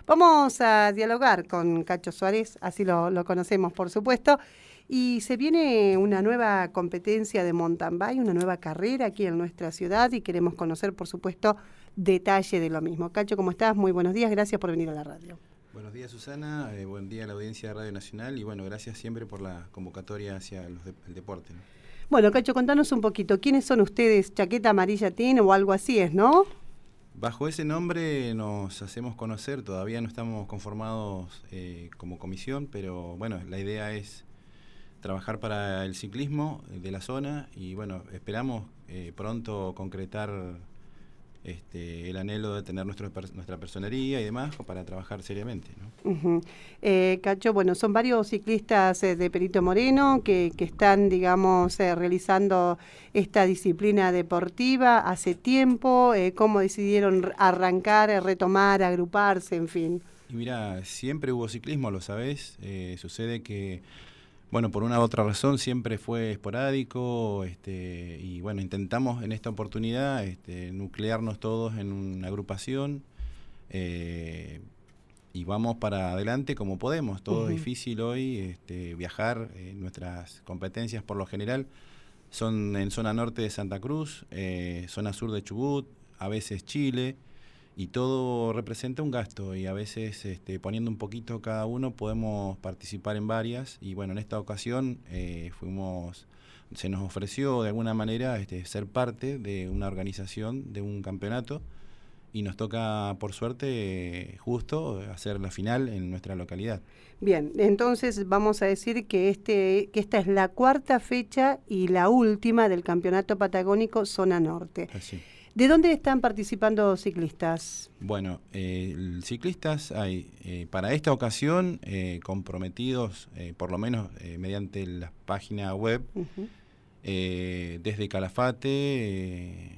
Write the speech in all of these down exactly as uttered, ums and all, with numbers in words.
Vamos a dialogar con Cacho Suárez, así lo, lo conocemos por supuesto, y se viene una nueva competencia de mountain bike, una nueva carrera aquí en nuestra ciudad y queremos conocer por supuesto detalle de lo mismo. Cacho, ¿cómo estás? Muy buenos días, gracias por venir a la radio. Buenos días, Susana, eh, buen día a la audiencia de Radio Nacional y bueno, gracias siempre por la convocatoria hacia los de, el deporte, ¿no? Bueno, Cacho, contanos un poquito, ¿quiénes son ustedes? Chaqueta Amarilla Team o algo así es, ¿no? Bajo ese nombre nos hacemos conocer, todavía no estamos conformados eh, como comisión, pero bueno, la idea es trabajar para el ciclismo de la zona y bueno, esperamos eh, pronto concretar este, el anhelo de tener nuestro, nuestra personería y demás para trabajar seriamente, ¿no? Uh-huh. eh, Cacho, bueno, son varios ciclistas eh, de Perito Moreno que, que están, digamos, eh, realizando esta disciplina deportiva hace tiempo. Eh, ¿Cómo decidieron arrancar, eh, retomar, agruparse, en fin? Y mira, siempre hubo ciclismo, lo sabés. Eh, sucede que, bueno, por una u otra razón siempre fue esporádico, este, y bueno, intentamos en esta oportunidad este, nuclearnos todos en una agrupación. Eh, y vamos para adelante como podemos. Todo uh-huh. es difícil hoy, este, viajar, eh, nuestras competencias por lo general son en zona norte de Santa Cruz, eh, zona sur de Chubut, a veces Chile, y todo representa un gasto y a veces este, poniendo un poquito cada uno podemos participar en varias y bueno, en esta ocasión eh, fuimos, se nos ofreció de alguna manera este, ser parte de una organización de un campeonato y nos toca, por suerte, justo hacer la final en nuestra localidad. Bien, entonces vamos a decir que este que esta es la cuarta fecha y la última del Campeonato Patagónico Zona Norte. Así. ¿De dónde están participando ciclistas? Bueno, eh, ciclistas hay, eh, para esta ocasión, eh, comprometidos, eh, por lo menos eh, mediante la página web, uh-huh. eh, desde Calafate, eh,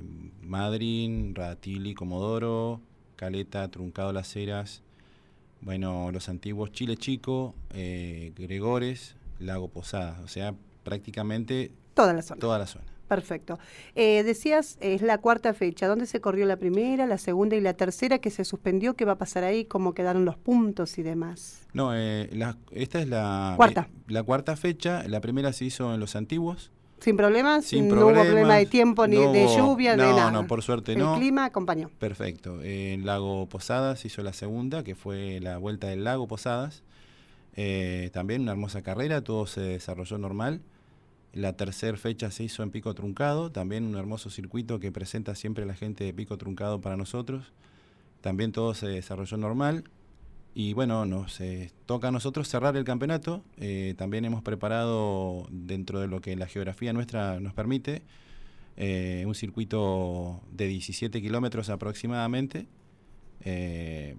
Madryn, Radatili, Comodoro, Caleta, Truncado Las Heras, bueno, los antiguos Chile Chico, eh, Gregores, Lago Posadas, o sea, prácticamente toda la zona. Toda la zona. Perfecto. Eh, decías, es la cuarta fecha. ¿Dónde se corrió la primera, la segunda y la tercera que se suspendió? ¿Qué va a pasar ahí? ¿Cómo quedaron los puntos y demás? No, eh, la, esta es la cuarta. Eh, la cuarta fecha. La primera se hizo en Los Antiguos. ¿Sin problemas? Sin no problemas, hubo problema de tiempo, ni no de hubo, lluvia, no, de nada. No, por suerte El no. El clima acompañó. Perfecto. En Lago Posadas hizo la segunda, que fue la Vuelta del Lago Posadas. Eh, también una hermosa carrera, todo se desarrolló normal. La tercera fecha se hizo en Pico Truncado, también un hermoso circuito que presenta siempre la gente de Pico Truncado para nosotros. También todo se desarrolló normal. Y bueno, nos eh, toca a nosotros cerrar el campeonato. Eh, también hemos preparado, dentro de lo que la geografía nuestra nos permite, eh, un circuito de diecisiete kilómetros aproximadamente, eh,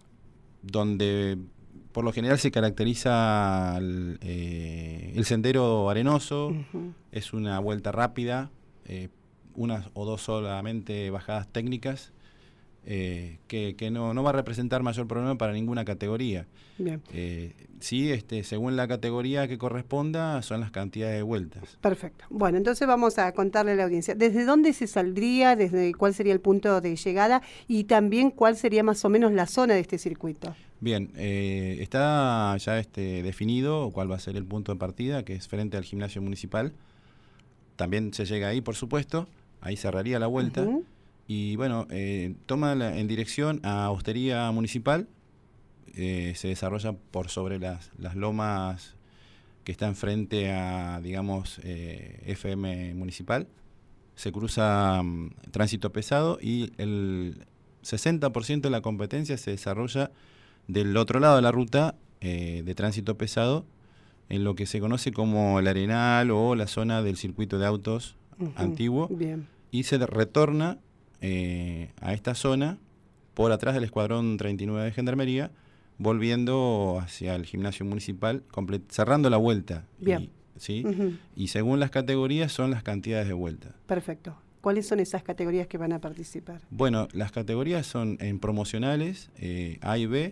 donde por lo general se caracteriza el, eh, el sendero arenoso. Uh-huh. Es una vuelta rápida, eh, unas o dos solamente bajadas técnicas, eh, que, que no, no va a representar mayor problema para ninguna categoría. Bien. Eh, sí, este, según la categoría que corresponda, son las cantidades de vueltas. Perfecto. Bueno, entonces vamos a contarle a la audiencia. ¿Desde dónde se saldría? ¿Desde cuál sería el punto de llegada? Y también, ¿cuál sería más o menos la zona de este circuito? Bien, eh, está ya este, definido cuál va a ser el punto de partida, que es frente al gimnasio municipal. También se llega ahí, por supuesto. Ahí cerraría la vuelta. Uh-huh. Y bueno, eh, toma la, en dirección a Hostería Municipal. Eh, se desarrolla por sobre las, las lomas que están frente a, digamos, eh, F M Municipal. Se cruza um, tránsito pesado y el sesenta por ciento de la competencia se desarrolla del otro lado de la ruta eh, de tránsito pesado, en lo que se conoce como el Arenal o la zona del circuito de autos uh-huh. antiguo. Bien. Y se retorna eh, a esta zona por atrás del Escuadrón treinta y nueve de Gendarmería, volviendo hacia el gimnasio municipal, cerrando la vuelta. Bien. Y, ¿sí? Uh-huh. Y según las categorías son las cantidades de vuelta. Perfecto. ¿Cuáles son esas categorías que van a participar? Bueno, las categorías son en promocionales, eh, A y B.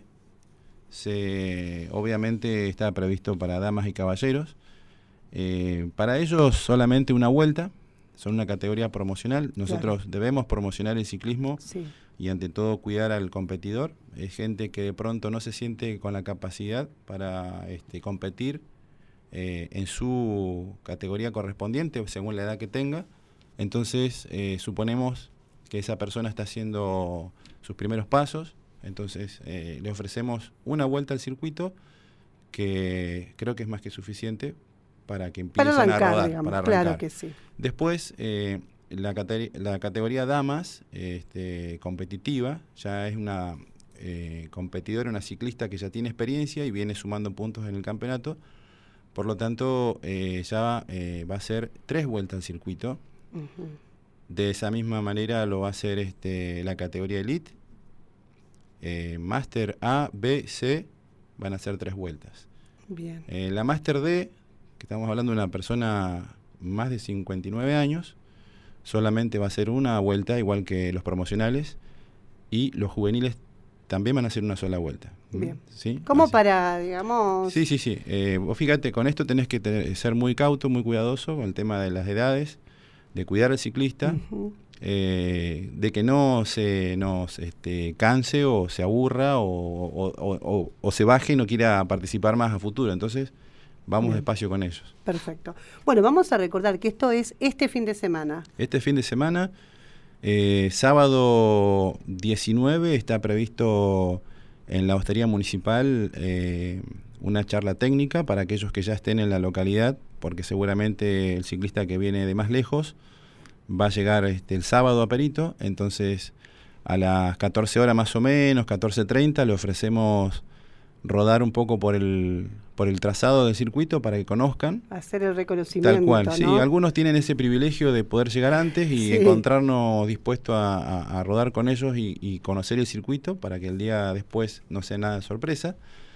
Se, obviamente está previsto para damas y caballeros. Eh, para ellos solamente una vuelta, son una categoría promocional. Nosotros claro. debemos promocionar el ciclismo sí. y ante todo cuidar al competidor. Es gente que de pronto no se siente con la capacidad para este, competir eh, en su categoría correspondiente, según la edad que tenga. Entonces eh, suponemos que esa persona está haciendo sus primeros pasos, entonces eh, le ofrecemos una vuelta al circuito que creo que es más que suficiente para que empiecen para arrancar, a rodar, digamos, para arrancar. Claro que sí. Después, eh, la, cate la categoría damas este, competitiva, ya es una eh, competidora, una ciclista que ya tiene experiencia y viene sumando puntos en el campeonato, por lo tanto eh, ya eh, va a ser tres vueltas al circuito. Uh-huh. De esa misma manera lo va a hacer este, la categoría Elite, eh, Master A, B, C, van a ser tres vueltas. Bien. Eh, la Master D, que estamos hablando de una persona más de cincuenta y nueve años, solamente va a ser una vuelta, igual que los promocionales, y los juveniles también van a hacer una sola vuelta. Bien. ¿Sí? ¿Cómo Así. para, digamos...? Sí, sí, sí. Eh, vos fíjate, con esto tenés que tener, ser muy cauto, muy cuidadoso con el tema de las edades, de cuidar al ciclista, uh-huh. eh, de que no se nos este, canse o se aburra o, o, o, o, o se baje y no quiera participar más a futuro. Entonces, vamos Bien. despacio con ellos. Perfecto. Bueno, vamos a recordar que esto es este fin de semana. Este fin de semana, eh, sábado diecinueve, está previsto en la Hostería Municipal eh, una charla técnica para aquellos que ya estén en la localidad, porque seguramente el ciclista que viene de más lejos va a llegar este, el sábado a Perito. Entonces a las catorce horas más o menos, catorce treinta, le ofrecemos rodar un poco por el por el trazado del circuito para que conozcan. Hacer el reconocimiento, Tal cual, ¿no? sí. Algunos tienen ese privilegio de poder llegar antes y sí. encontrarnos dispuestos a, a, a rodar con ellos y, y conocer el circuito para que el día después no sea nada de sorpresa.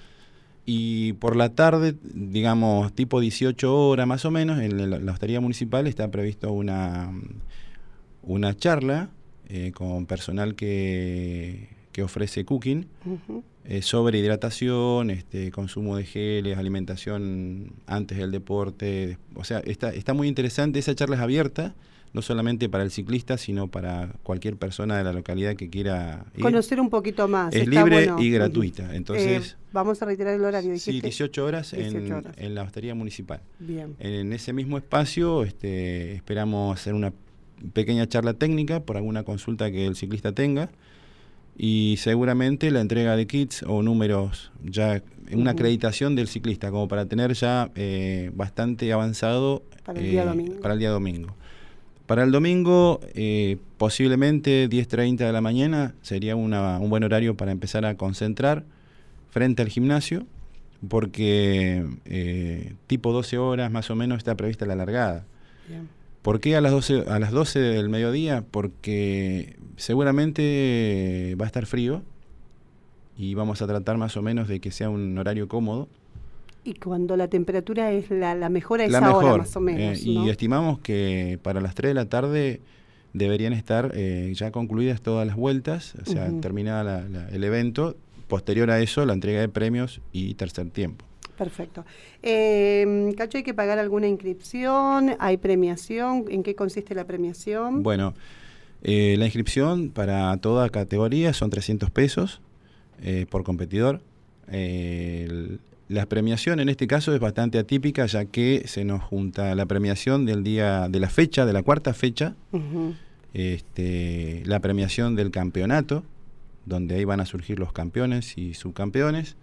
Y por la tarde, digamos, tipo dieciocho horas más o menos, en la, la Hostería Municipal está previsto una, una charla eh, con personal que, que ofrece cooking, uh-huh. eh, sobre hidratación, este, consumo de geles, alimentación antes del deporte. O sea, está, está muy interesante. Esa charla es abierta, no solamente para el ciclista, sino para cualquier persona de la localidad que quiera ir. Conocer un poquito más. Es está libre bueno. y gratuita. Entonces, eh, vamos a reiterar el horario, dijiste. Sí, dieciocho horas, dieciocho en, horas en la Hostería Municipal. Bien. En ese mismo espacio este, esperamos hacer una pequeña charla técnica por alguna consulta que el ciclista tenga, y seguramente la entrega de kits o números, ya una uh-huh. acreditación del ciclista, como para tener ya eh, bastante avanzado para el, eh, día domingo. para el día domingo. Para el domingo, eh, posiblemente diez treinta de la mañana sería una, un buen horario para empezar a concentrar frente al gimnasio, porque eh, tipo doce horas más o menos está prevista la largada. Bien. ¿Por qué a las doce, a las doce del mediodía? Porque seguramente va a estar frío y vamos a tratar más o menos de que sea un horario cómodo. Y cuando la temperatura es la, la mejor a esa la mejor, hora más o menos, eh, ¿no? Y estimamos que para las tres de la tarde deberían estar eh, ya concluidas todas las vueltas, o sea, uh-huh. terminada la, la, el evento. Posterior a eso, la entrega de premios y tercer tiempo. Perfecto. Eh, Cacho, ¿hay que pagar alguna inscripción? ¿Hay premiación? ¿En qué consiste la premiación? Bueno, eh, la inscripción para toda categoría son trescientos pesos eh, por competidor. Eh, el, la premiación en este caso es bastante atípica, ya que se nos junta la premiación del día de la fecha, de la cuarta fecha, uh-huh. este, la premiación del campeonato, donde ahí van a surgir los campeones y subcampeones.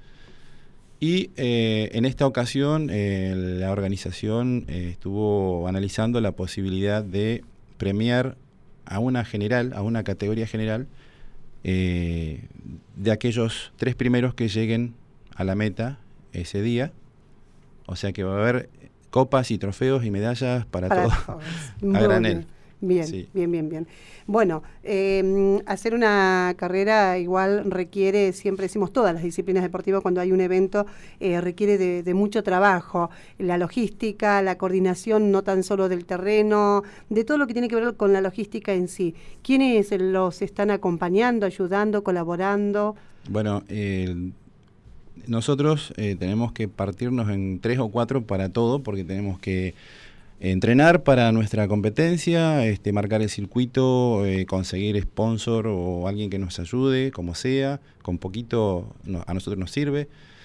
Y eh, en esta ocasión eh, la organización eh, estuvo analizando la posibilidad de premiar a una general, a una categoría general, eh, de aquellos tres primeros que lleguen a la meta ese día. O sea que va a haber copas y trofeos y medallas para, para todos, a granel. Bien, sí. bien, bien, bien. Bueno, eh, hacer una carrera igual requiere, siempre decimos todas las disciplinas deportivas cuando hay un evento, eh, requiere de, de mucho trabajo, la logística, la coordinación no tan solo del terreno, de todo lo que tiene que ver con la logística en sí. ¿Quiénes los están acompañando, ayudando, colaborando? Bueno, eh, nosotros eh, tenemos que partirnos en tres o cuatro para todo, porque tenemos que entrenar para nuestra competencia, este, marcar el circuito, eh, conseguir sponsor o alguien que nos ayude, como sea, con poquito no, a nosotros nos sirve.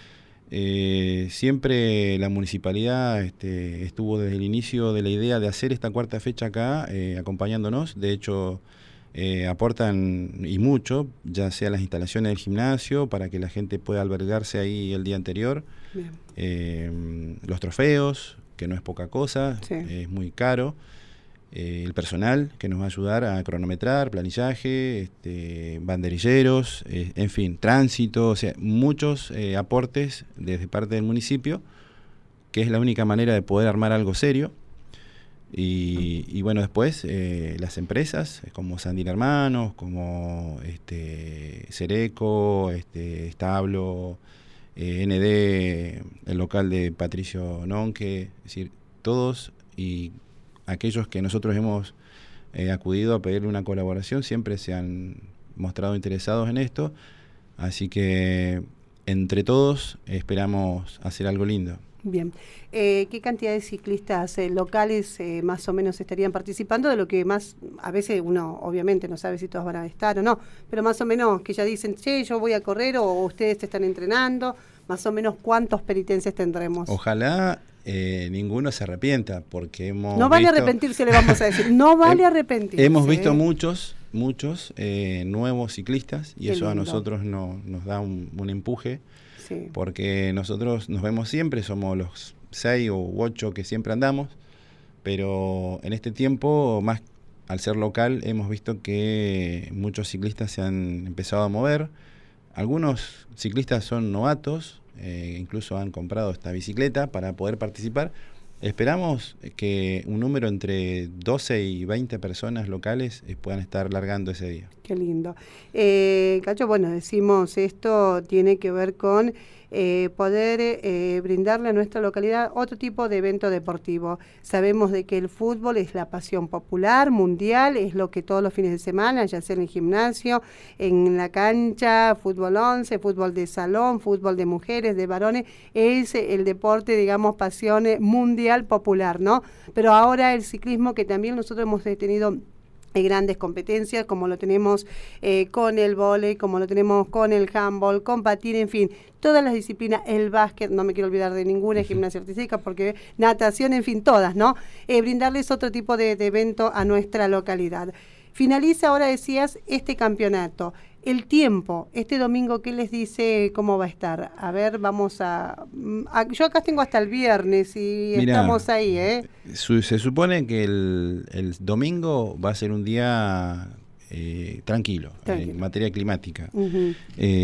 Eh, siempre la municipalidad este, estuvo desde el inicio de la idea de hacer esta cuarta fecha acá, eh, acompañándonos. De hecho, eh, aportan y mucho, ya sea las instalaciones del gimnasio, para que la gente pueda albergarse ahí el día anterior. Eh, los trofeos, que no es poca cosa, sí. Es muy caro. Eh, el personal que nos va a ayudar a cronometrar, planillaje, este, banderilleros, eh, en fin, tránsito, o sea, muchos eh, aportes desde parte del municipio, que es la única manera de poder armar algo serio. Y, y bueno, después eh, las empresas como Sandin Hermanos, como este, Cereco, este, Establo, eh, N D, el local de Patricio Nonque, es decir, todos y aquellos que nosotros hemos eh, acudido a pedirle una colaboración siempre se han mostrado interesados en esto, así que entre todos esperamos hacer algo lindo. Bien, eh, ¿qué cantidad de ciclistas eh, locales eh, más o menos estarían participando? De lo que más, a veces uno obviamente no sabe si todos van a estar o no, pero más o menos que ya dicen, che, yo voy a correr o ustedes se están entrenando, más o menos cuántos penitencias tendremos. Ojalá eh, ninguno se arrepienta, porque hemos No vale visto, arrepentirse, le vamos a decir, no vale arrepentirse. Hemos visto ¿eh? muchos, muchos eh, nuevos ciclistas y Qué eso lindo. A nosotros no, nos da un, un empuje. Sí. Porque nosotros nos vemos siempre, somos los seis u ocho que siempre andamos, pero en este tiempo, más al ser local, hemos visto que muchos ciclistas se han empezado a mover. Algunos ciclistas son novatos, eh, incluso han comprado esta bicicleta para poder participar. Esperamos que un número entre doce y veinte personas locales eh, puedan estar largando ese día. Qué lindo. Eh, Cacho, bueno, decimos esto tiene que ver con eh, poder eh, brindarle a nuestra localidad otro tipo de evento deportivo. Sabemos de que el fútbol es la pasión popular, mundial, es lo que todos los fines de semana, ya sea en el gimnasio, en la cancha, fútbol once, fútbol de salón, fútbol de mujeres, de varones, es el deporte, digamos, pasión mundial popular, ¿no? Pero ahora el ciclismo, que también nosotros hemos tenido grandes competencias, como lo tenemos eh, con el vóley, como lo tenemos con el handball, con patín, en fin, todas las disciplinas, el básquet, no me quiero olvidar de ninguna, uh-huh. Gimnasia artística, porque natación, en fin, todas, ¿no? Eh, brindarles otro tipo de, de evento a nuestra localidad. Finaliza, ahora decías, este campeonato. El tiempo, este domingo, ¿qué les dice cómo va a estar? A ver, vamos a... a yo acá tengo hasta el viernes y Mirá, estamos ahí, ¿eh? Su, se supone que el, el domingo va a ser un día eh, tranquilo, tranquilo, en materia climática. Uh-huh.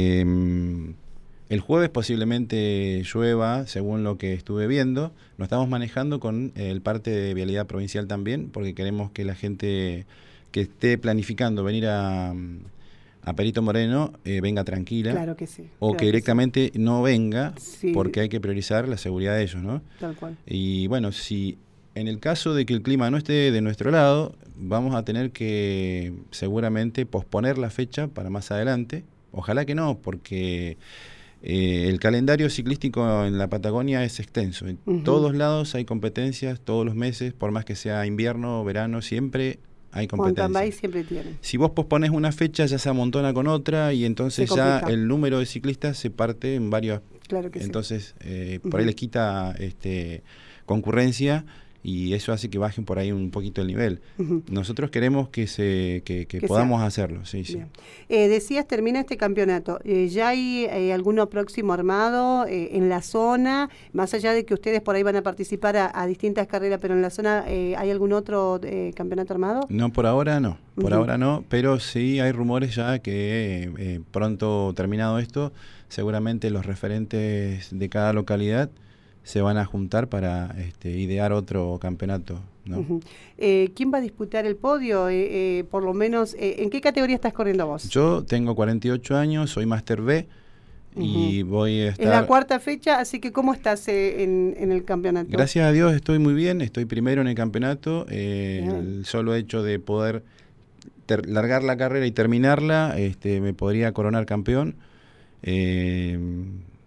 eh, el jueves posiblemente llueva, según lo que estuve viendo. Lo estamos manejando con el parte de Vialidad Provincial también, porque queremos que la gente que esté planificando venir a... a Perito Moreno eh, venga tranquila, claro que sí, o claro que directamente que sí. no venga, sí. porque hay que priorizar la seguridad de ellos, ¿no? Tal cual. Y bueno, si en el caso de que el clima no esté de nuestro lado, vamos a tener que seguramente posponer la fecha para más adelante. Ojalá que no, porque eh, el calendario ciclístico en la Patagonia es extenso. En uh-huh. todos lados hay competencias, todos los meses, por más que sea invierno o verano, siempre hay competencia. Mountain bike siempre tiene. Si vos pospones una fecha, ya se amontona con otra y entonces ya el número de ciclistas se parte en varios. Claro que entonces, sí. eh, por uh-huh. ahí les quita este, concurrencia y eso hace que bajen por ahí un poquito el nivel. Uh-huh. Nosotros queremos que se que, que, que podamos sea. hacerlo. Sí, sí. Eh, decías, termina este campeonato. Eh, ¿Ya hay eh, alguno próximo armado eh, en la zona? Más allá de que ustedes por ahí van a participar a, a distintas carreras, pero en la zona, eh, ¿hay algún otro eh, campeonato armado? No, por ahora no. Por uh-huh. ahora no, pero sí hay rumores ya que eh, pronto terminado esto, seguramente los referentes de cada localidad se van a juntar para este, idear otro campeonato, ¿no? Uh-huh. eh, ¿Quién va a disputar el podio? Eh, eh, por lo menos, eh, ¿en qué categoría estás corriendo vos? Yo tengo cuarenta y ocho años, soy Máster B uh-huh. y voy a estar... Es la cuarta fecha, así que ¿cómo estás eh, en, en el campeonato? Gracias a Dios estoy muy bien, estoy primero en el campeonato. Eh, el solo hecho de poder ter- largar la carrera y terminarla, este, me podría coronar campeón. Eh,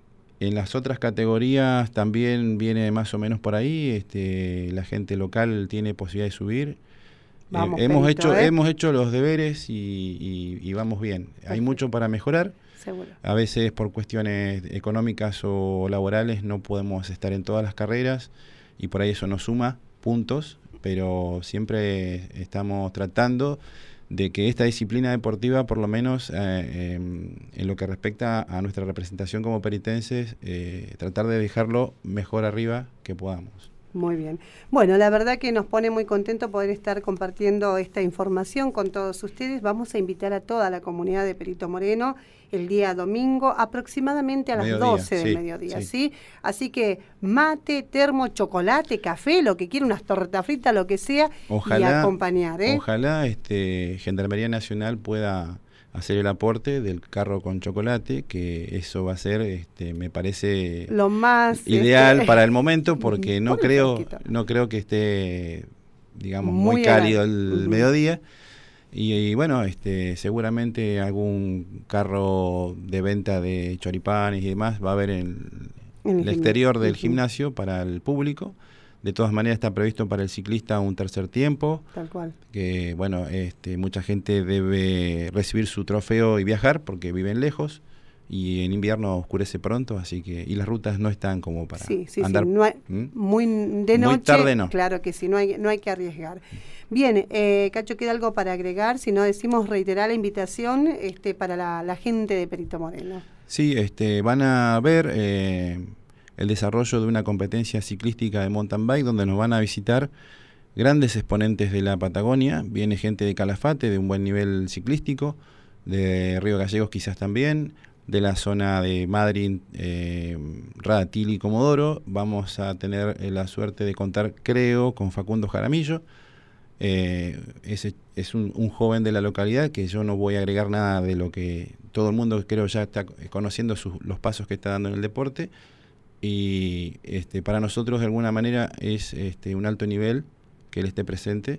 En las otras categorías también viene más o menos por ahí. Este, la gente local tiene posibilidad de subir. Vamos, eh, hemos, Perito, hecho, ¿eh? hemos hecho los deberes y, y, y vamos bien. Perfecto. Hay mucho para mejorar. Seguro. A veces por cuestiones económicas o laborales no podemos estar en todas las carreras y por ahí eso nos suma puntos, pero siempre estamos tratando de que esta disciplina deportiva, por lo menos eh, eh, en lo que respecta a nuestra representación como peritenses, eh, tratar de dejarlo mejor arriba que podamos. Muy bien. Bueno, la verdad que nos pone muy contento poder estar compartiendo esta información con todos ustedes. Vamos a invitar a toda la comunidad de Perito Moreno el día domingo, aproximadamente a las mediodía, doce del sí, mediodía, sí. ¿sí? Así que mate, termo, chocolate, café, lo que quiera, unas tortas fritas, lo que sea, ojalá, y acompañar. ¿eh? Ojalá este, Gendarmería Nacional pueda hacer el aporte del carro con chocolate, que eso va a ser, este, me parece lo más ideal este... para el momento, porque no creo, no creo que esté, digamos, muy, muy cálido el uh-huh. mediodía. Y, y bueno, este, seguramente algún carro de venta de choripanes y demás va a haber en, en el, el exterior del uh-huh. gimnasio para el público. De todas maneras está previsto para el ciclista un tercer tiempo. Tal cual. Que bueno, este, mucha gente debe recibir su trofeo y viajar porque viven lejos. Y en invierno oscurece pronto, así que y las rutas no están como para sí, sí, andar sí. No hay, ¿Mm? muy de noche. Muy tarde no. Claro que sí, no hay, no hay que arriesgar. Bien, eh, Cacho, ¿queda algo para agregar? Si no, decimos reiterar la invitación este, para la, la gente de Perito Moreno. Sí, este, van a ver eh, el desarrollo de una competencia ciclística de mountain bike donde nos van a visitar grandes exponentes de la Patagonia. Viene gente de Calafate, de un buen nivel ciclístico, de Río Gallegos quizás también, de la zona de Madrid, eh, Radatili y Comodoro. Vamos a tener eh, la suerte de contar, creo, con Facundo Jaramillo. Eh, ese es un, un joven de la localidad que yo no voy a agregar nada de lo que todo el mundo creo ya está conociendo sus, los pasos que está dando en el deporte, y este, para nosotros de alguna manera es este, un alto nivel que él esté presente,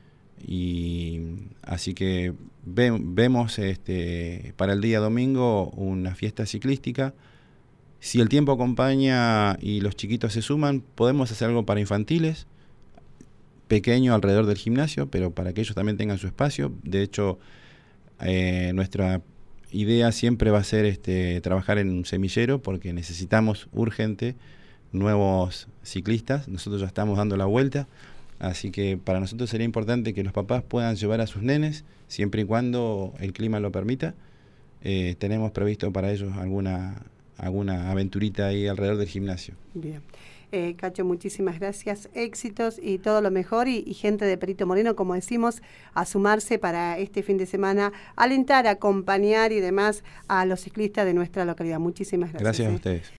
y así que ve, vemos este, para el día domingo una fiesta ciclística. Si el tiempo acompaña y los chiquitos se suman, podemos hacer algo para infantiles pequeño alrededor del gimnasio, pero para que ellos también tengan su espacio. De hecho, eh, nuestra idea siempre va a ser este, trabajar en un semillero, porque necesitamos urgente nuevos ciclistas. Nosotros ya estamos dando la vuelta, así que para nosotros sería importante que los papás puedan llevar a sus nenes, siempre y cuando el clima lo permita. Eh, tenemos previsto para ellos alguna, alguna aventurita ahí alrededor del gimnasio. Bien. Eh, Cacho, muchísimas gracias, éxitos y todo lo mejor, y, y gente de Perito Moreno, como decimos, a sumarse para este fin de semana, alentar, acompañar y demás a los ciclistas de nuestra localidad. Muchísimas gracias. Gracias ¿eh? a ustedes.